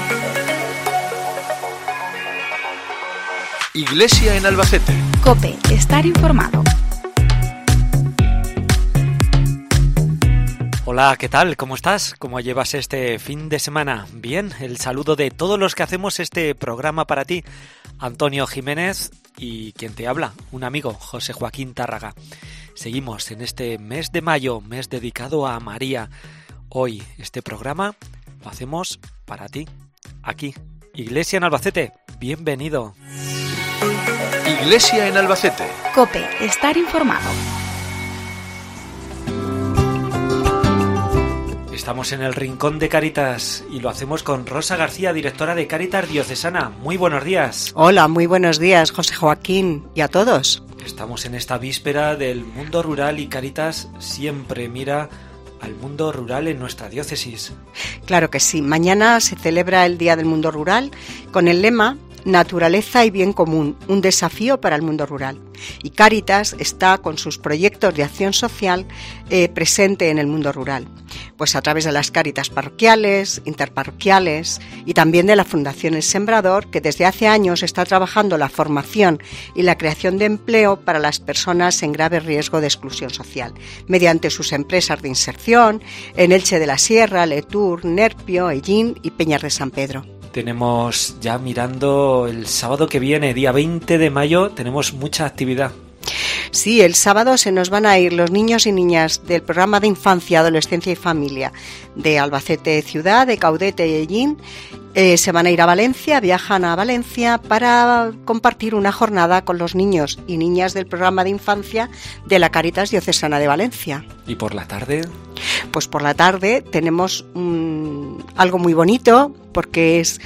Iglesia en Albacete. COPE, estar informado. Hola, ¿qué tal? ¿Cómo estás? ¿Cómo llevas este fin de semana? Bien, el saludo de todos los que hacemos este programa para ti. Antonio Jiménez y quien te habla, un amigo, José Joaquín Tárraga. Seguimos en este mes de mayo, mes dedicado a María. Hoy este programa lo hacemos para ti, aquí, Iglesia en Albacete. Bienvenido. Iglesia en Albacete. COPE, estar informado. Estamos en el Rincón de Cáritas y lo hacemos con Rosa García, directora de Cáritas Diocesana. Muy buenos días. Hola, muy buenos días, José Joaquín, y a todos. Estamos en esta víspera del mundo rural y Cáritas siempre mira al mundo rural en nuestra diócesis. Claro que sí. Mañana se celebra el Día del Mundo Rural con el lema Naturaleza y bien común, un desafío para el mundo rural. Y Cáritas está con sus proyectos de acción social presente en el mundo rural, pues a través de las Cáritas parroquiales, interparroquiales y también de la Fundación El Sembrador, que desde hace años está trabajando la formación y la creación de empleo para las personas en grave riesgo de exclusión social, mediante sus empresas de inserción en Elche de la Sierra, Letur, Nerpio, Ellín y Peñas de San Pedro. Tenemos ya mirando el sábado que viene, día 20 de mayo, tenemos mucha actividad. Sí, el sábado se nos van a ir los niños y niñas del programa de infancia, adolescencia y familia de Albacete Ciudad, de Caudete y Ellín. Se van a ir a Valencia, viajan a Valencia para compartir una jornada con los niños y niñas del programa de infancia de la Cáritas Diocesana de Valencia. ¿Y por la tarde? Pues por la tarde tenemos algo muy bonito, porque es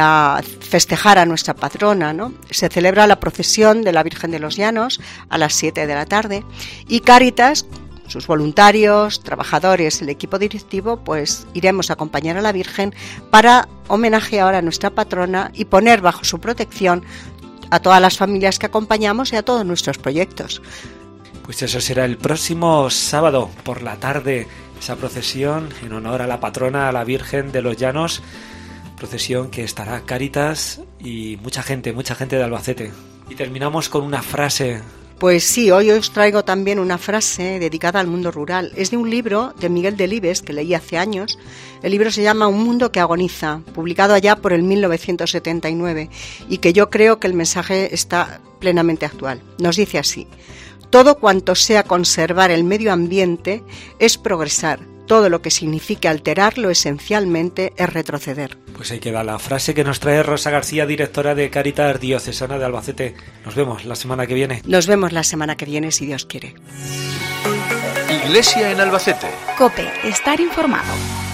festejar a nuestra patrona, ¿no? Se celebra la procesión de la Virgen de los Llanos a las 7 de la tarde y Cáritas, sus voluntarios, trabajadores, el equipo directivo, pues iremos a acompañar a la Virgen para homenajear a nuestra patrona y poner bajo su protección a todas las familias que acompañamos y a todos nuestros proyectos. Pues eso será el próximo sábado por la tarde, esa procesión en honor a la patrona, a la Virgen de los Llanos, procesión que estará Cáritas y mucha gente de Albacete. Y terminamos con una frase. Pues sí, hoy os traigo también una frase dedicada al mundo rural. Es de un libro de Miguel Delibes que leí hace años. El libro se llama Un mundo que agoniza, publicado allá por el 1979, y que yo creo que el mensaje está plenamente actual. Nos dice así: todo cuanto sea conservar el medio ambiente es progresar. Todo lo que signifique alterarlo esencialmente es retroceder. Pues ahí queda la frase que nos trae Rosa García, directora de Cáritas Diocesana de Albacete. Nos vemos la semana que viene. Nos vemos la semana que viene, si Dios quiere. Iglesia en Albacete. COPE, estar informado.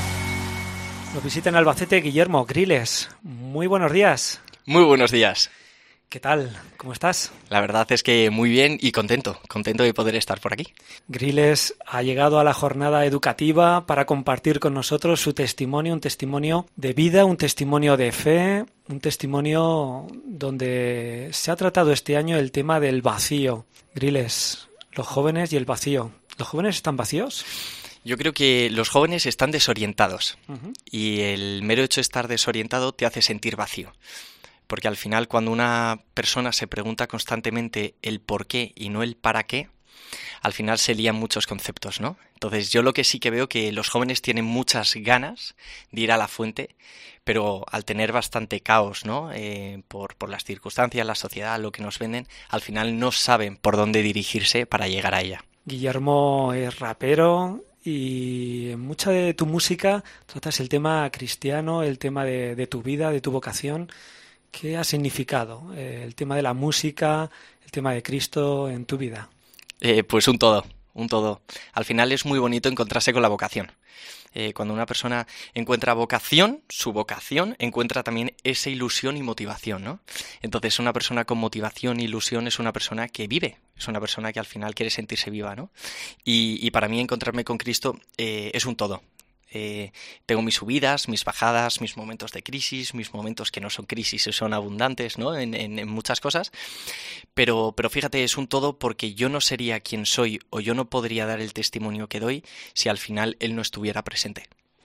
Nos visita en Albacete Guillermo Griles. Muy buenos días. Muy buenos días. ¿Qué tal? ¿Cómo estás? La verdad es que muy bien y contento de poder estar por aquí. Griles ha llegado a la jornada educativa para compartir con nosotros su testimonio, un testimonio de vida, un testimonio de fe, un testimonio donde se ha tratado este año el tema del vacío. Griles, los jóvenes y el vacío. ¿Los jóvenes están vacíos? Yo creo que los jóvenes están desorientados y el mero hecho de estar desorientado te hace sentir vacío. Porque al final, cuando una persona se pregunta constantemente el por qué y no el para qué, al final se lían muchos conceptos, ¿no? Entonces, yo lo que sí que veo que los jóvenes tienen muchas ganas de ir a la fuente, pero al tener bastante caos, ¿no? Por las circunstancias, la sociedad, lo que nos venden, al final no saben por dónde dirigirse para llegar a ella. Guillermo es rapero y en mucha de tu música tratas el tema cristiano, el tema de tu vida, de tu vocación. ¿Qué ha significado el tema de la música, el tema de Cristo en tu vida? Pues un todo. Al final es muy bonito encontrarse con la vocación. Cuando una persona encuentra vocación, su vocación encuentra también esa ilusión y motivación, ¿no? Entonces una persona con motivación e ilusión es una persona que vive, es una persona que al final quiere sentirse viva, ¿no? Y para mí encontrarme con Cristo es un todo. Tengo mis subidas, mis bajadas, mis momentos de crisis, mis momentos que no son crisis, son abundantes, ¿no? en muchas cosas, pero fíjate, es un todo porque yo no sería quien soy o yo no podría dar el testimonio que doy si al final Él no estuviera presente.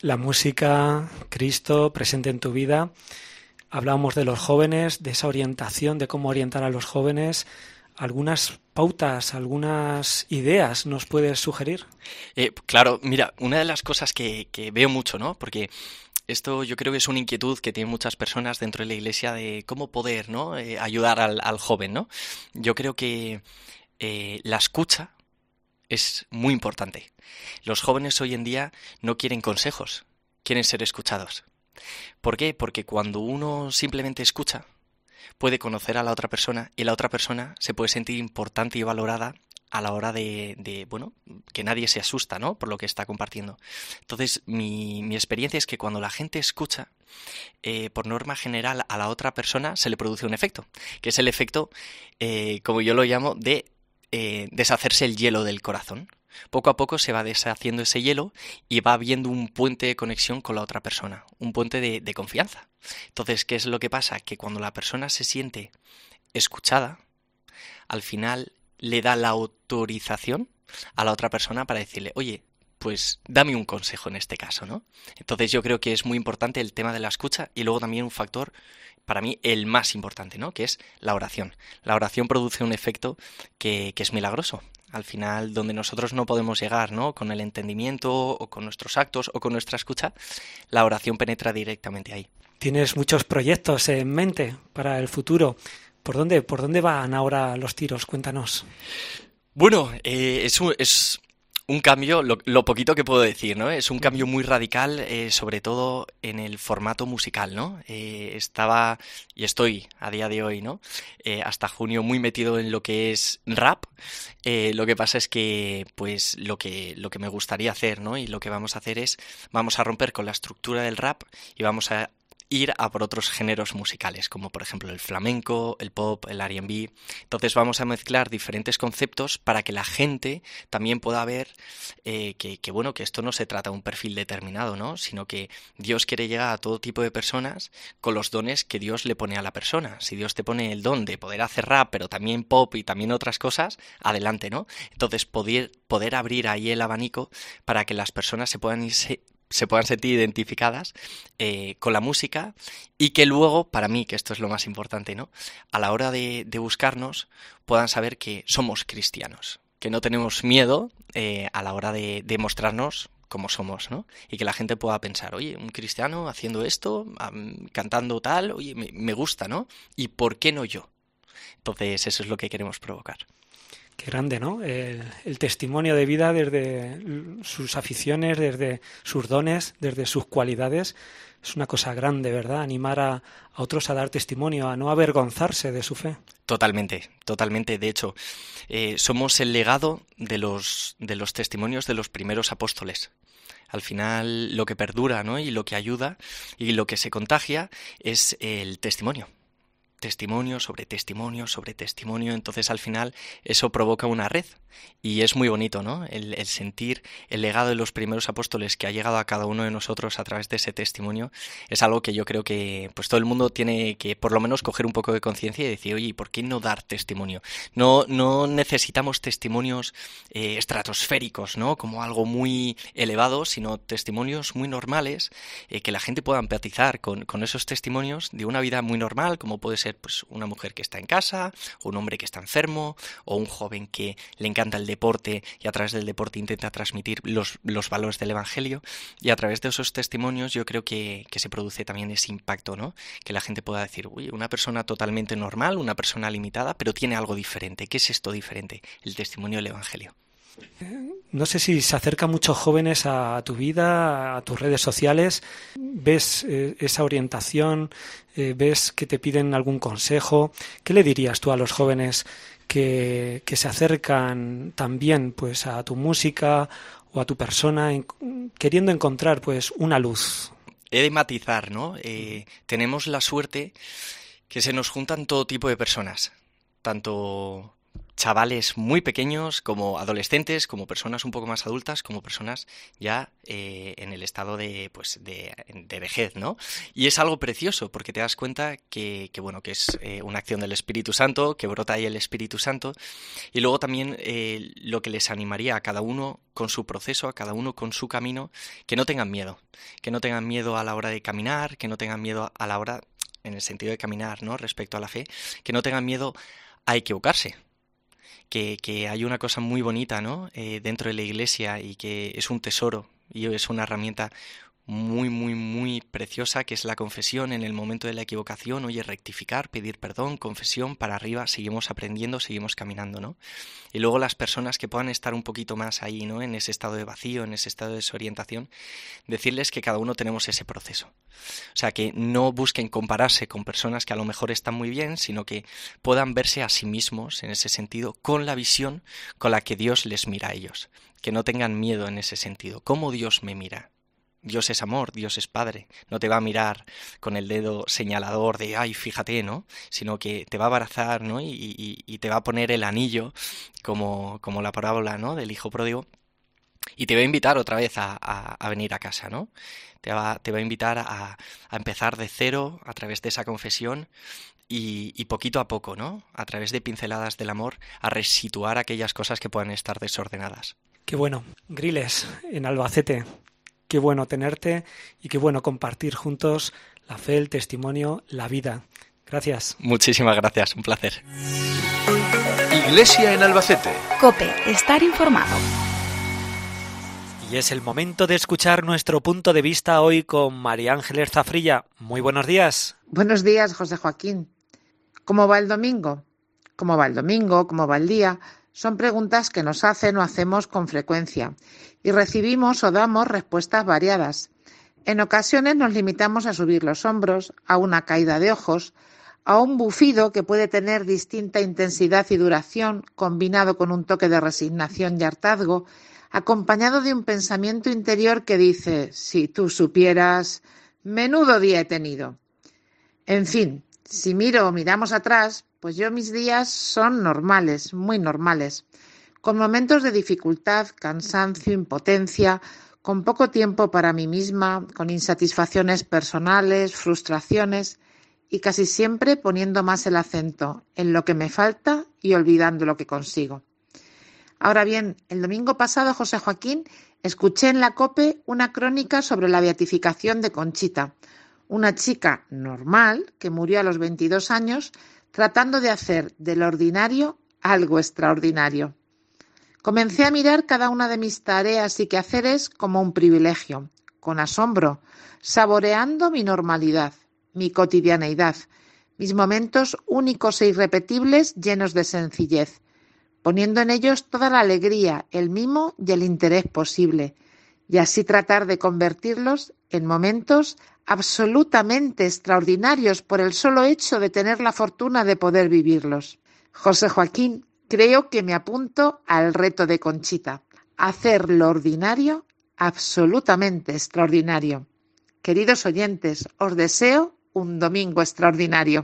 La música, Cristo, presente en tu vida. Hablábamos de los jóvenes, de esa orientación, de cómo orientar a los jóvenes. ¿Algunas pautas, algunas ideas nos puedes sugerir? Claro, mira, una de las cosas que veo mucho, ¿no? Porque esto yo creo que es una inquietud que tienen muchas personas dentro de la Iglesia de cómo poder, ¿no? Ayudar al joven, ¿no? Yo creo que la escucha es muy importante. Los jóvenes hoy en día no quieren consejos, quieren ser escuchados. ¿Por qué? Porque cuando uno simplemente escucha, puede conocer a la otra persona y la otra persona se puede sentir importante y valorada a la hora de bueno, que nadie se asusta, ¿no? Por lo que está compartiendo. Entonces, mi experiencia es que cuando la gente escucha, por norma general a la otra persona se le produce un efecto, que es el efecto, como yo lo llamo, de deshacerse el hielo del corazón. Poco a poco se va deshaciendo ese hielo y va habiendo un puente de conexión con la otra persona, un puente de confianza. Entonces, ¿qué es lo que pasa? Que cuando la persona se siente escuchada, al final le da la autorización a la otra persona para decirle, oye, pues dame un consejo en este caso, ¿no? Entonces yo creo que es muy importante el tema de la escucha y luego también un factor, para mí, el más importante, ¿no? Que es la oración. La oración produce un efecto que es milagroso. Al final, donde nosotros no podemos llegar, ¿no? Con el entendimiento o con nuestros actos o con nuestra escucha, la oración penetra directamente ahí. Tienes muchos proyectos en mente para el futuro. ¿Por dónde van ahora los tiros? Cuéntanos. Bueno, es un cambio, lo poquito que puedo decir, ¿no? Es un cambio muy radical, sobre todo en el formato musical, ¿no? Estaba y estoy a día de hoy, ¿no? Hasta junio muy metido en lo que es rap. Lo que pasa es que, pues, lo que me gustaría hacer, ¿no? Y lo que vamos a hacer es, vamos a romper con la estructura del rap y vamos a ir a por otros géneros musicales, como por ejemplo el flamenco, el pop, el R&B. Entonces vamos a mezclar diferentes conceptos para que la gente también pueda ver que esto no se trata de un perfil determinado, ¿no? Sino que Dios quiere llegar a todo tipo de personas con los dones que Dios le pone a la persona. Si Dios te pone el don de poder hacer rap, pero también pop y también otras cosas, adelante, ¿no? Entonces poder abrir ahí el abanico para que las personas se puedan sentir identificadas con la música y que luego, para mí, que esto es lo más importante, ¿no? A la hora de buscarnos, puedan saber que somos cristianos, que no tenemos miedo a la hora de mostrarnos como somos, ¿no? Y que la gente pueda pensar, oye, un cristiano haciendo esto, cantando tal, oye, me gusta, ¿no? ¿Y por qué no yo? Entonces, eso es lo que queremos provocar. Qué grande, ¿no? El testimonio de vida desde sus aficiones, desde sus dones, desde sus cualidades. Es una cosa grande, ¿verdad? Animar a otros a dar testimonio, a no avergonzarse de su fe. Totalmente, totalmente. De hecho, somos el legado de los testimonios de los primeros apóstoles. Al final, lo que perdura, ¿no? Y lo que ayuda y lo que se contagia es el testimonio. Testimonio sobre testimonio sobre testimonio, entonces al final eso provoca una red y es muy bonito, ¿no? El sentir el legado de los primeros apóstoles que ha llegado a cada uno de nosotros a través de ese testimonio es algo que yo creo que pues todo el mundo tiene que por lo menos coger un poco de conciencia y decir, oye, ¿por qué no dar testimonio? No necesitamos testimonios estratosféricos, ¿no? Como algo muy elevado, sino testimonios muy normales que la gente pueda empatizar con esos testimonios de una vida muy normal, como puede ser pues una mujer que está en casa, o un hombre que está enfermo, o un joven que le encanta el deporte y a través del deporte intenta transmitir los valores del Evangelio, y a través de esos testimonios yo creo que se produce también ese impacto, ¿no? Que la gente pueda decir, uy, una persona totalmente normal, una persona limitada, pero tiene algo diferente. ¿Qué es esto diferente? El testimonio del Evangelio. No sé si se acercan muchos jóvenes a tu vida, a tus redes sociales. ¿Ves esa orientación? ¿Ves que te piden algún consejo? ¿Qué le dirías tú a los jóvenes que se acercan también pues a tu música o a tu persona queriendo encontrar pues una luz? He de matizar, ¿no? Tenemos la suerte que se nos juntan todo tipo de personas, tanto chavales muy pequeños, como adolescentes, como personas un poco más adultas, como personas ya en el estado de vejez, ¿no? Y es algo precioso porque te das cuenta que es una acción del Espíritu Santo, que brota ahí el Espíritu Santo. Y luego también lo que les animaría a cada uno con su proceso, a cada uno con su camino, que no tengan miedo a la hora de caminar, que no tengan miedo a la hora, en el sentido de caminar, ¿no?, respecto a la fe, que no tengan miedo a equivocarse. Que hay una cosa muy bonita, ¿no?, dentro de la Iglesia, y que es un tesoro y es una herramienta muy, muy, muy preciosa, que es la confesión en el momento de la equivocación. Oye, rectificar, pedir perdón, confesión, para arriba, seguimos aprendiendo, seguimos caminando, ¿no? Y luego las personas que puedan estar un poquito más ahí, ¿no?, en ese estado de vacío, en ese estado de desorientación, decirles que cada uno tenemos ese proceso. O sea, que no busquen compararse con personas que a lo mejor están muy bien, sino que puedan verse a sí mismos, en ese sentido, con la visión con la que Dios les mira a ellos. Que no tengan miedo en ese sentido. ¿Cómo Dios me mira? Dios es amor, Dios es Padre. No te va a mirar con el dedo señalador de ¡ay, fíjate!, ¿no? Sino que te va a abrazar, ¿no? Y te va a poner el anillo, como la parábola, ¿no?, del hijo pródigo. Y te va a invitar otra vez a venir a casa, ¿no? Te va a invitar a empezar de cero a través de esa confesión y poquito a poco, ¿no?, a través de pinceladas del amor, a resituar aquellas cosas que puedan estar desordenadas. Qué bueno. Griles, en Albacete. Qué bueno tenerte y qué bueno compartir juntos la fe, el testimonio, la vida. Gracias. Muchísimas gracias, un placer. Iglesia en Albacete. COPE, estar informado. Y es el momento de escuchar nuestro punto de vista hoy con María Ángeles Zafrilla. Muy buenos días. Buenos días, José Joaquín. ¿Cómo va el domingo? ¿Cómo va el domingo? ¿Cómo va el día? Son preguntas que nos hacen o hacemos con frecuencia y recibimos o damos respuestas variadas. En ocasiones nos limitamos a subir los hombros, a una caída de ojos, a un bufido que puede tener distinta intensidad y duración, combinado con un toque de resignación y hartazgo, acompañado de un pensamiento interior que dice: si tú supieras, menudo día he tenido. En fin, si miramos atrás, pues mis días son normales, muy normales, con momentos de dificultad, cansancio, impotencia, con poco tiempo para mí misma, con insatisfacciones personales, frustraciones, y casi siempre poniendo más el acento en lo que me falta y olvidando lo que consigo. Ahora bien, el domingo pasado, José Joaquín, escuché en la COPE una crónica sobre la beatificación de Conchita, una chica normal que murió a los 22 años tratando de hacer del ordinario algo extraordinario. Comencé a mirar cada una de mis tareas y quehaceres como un privilegio, con asombro, saboreando mi normalidad, mi cotidianeidad, mis momentos únicos e irrepetibles llenos de sencillez, poniendo en ellos toda la alegría, el mimo y el interés posible, y así tratar de convertirlos en momentos absolutamente extraordinarios por el solo hecho de tener la fortuna de poder vivirlos. José Joaquín, creo que me apunto al reto de Conchita, hacer lo ordinario absolutamente extraordinario. Queridos oyentes, os deseo un domingo extraordinario.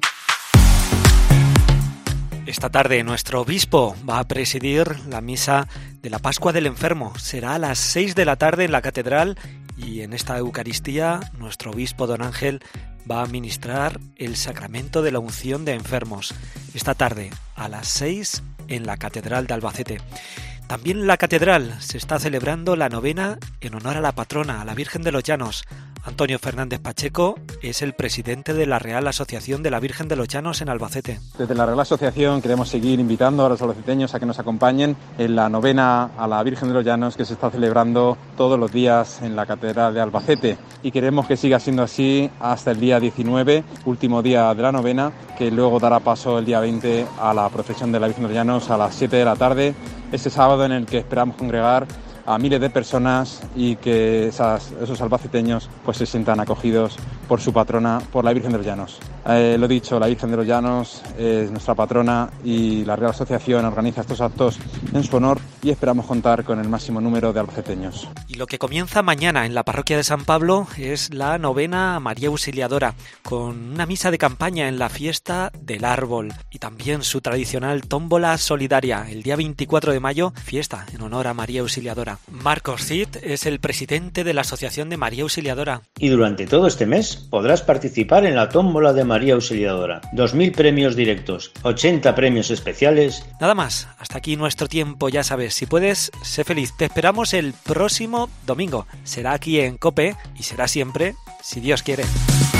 Esta tarde nuestro obispo va a presidir la misa de la Pascua del Enfermo. Será a las 6 de la tarde en la catedral y en esta Eucaristía nuestro obispo don Ángel va a ministrar el sacramento de la unción de enfermos. Esta tarde a las 6 en la catedral de Albacete. También en la catedral se está celebrando la novena en honor a la patrona, a la Virgen de los Llanos. Antonio Fernández Pacheco es el presidente de la Real Asociación de la Virgen de los Llanos en Albacete. Desde la Real Asociación queremos seguir invitando a los albaceteños a que nos acompañen en la novena a la Virgen de los Llanos que se está celebrando todos los días en la Catedral de Albacete. Y queremos que siga siendo así hasta el día 19, último día de la novena, que luego dará paso el día 20 a la procesión de la Virgen de los Llanos a las 7 de la tarde, ese sábado en el que esperamos congregar a miles de personas y que esos albaceteños pues se sientan acogidos por su patrona, por la Virgen de los Llanos. Lo dicho, la Virgen de los Llanos es nuestra patrona y la Real Asociación organiza estos actos en su honor y esperamos contar con el máximo número de albaceteños. Y lo que comienza mañana en la parroquia de San Pablo es la novena a María Auxiliadora, con una misa de campaña en la fiesta del árbol y también su tradicional tómbola solidaria el día 24 de mayo, fiesta en honor a María Auxiliadora. Marcos Cid es el presidente de la Asociación de María Auxiliadora. Y durante todo este mes podrás participar en la tómbola de María Auxiliadora. 2.000 premios directos, 80 premios especiales. Nada más, hasta aquí nuestro tiempo, ya sabes, si puedes, sé feliz. Te esperamos el próximo domingo. Será aquí en COPE y será siempre, si Dios quiere.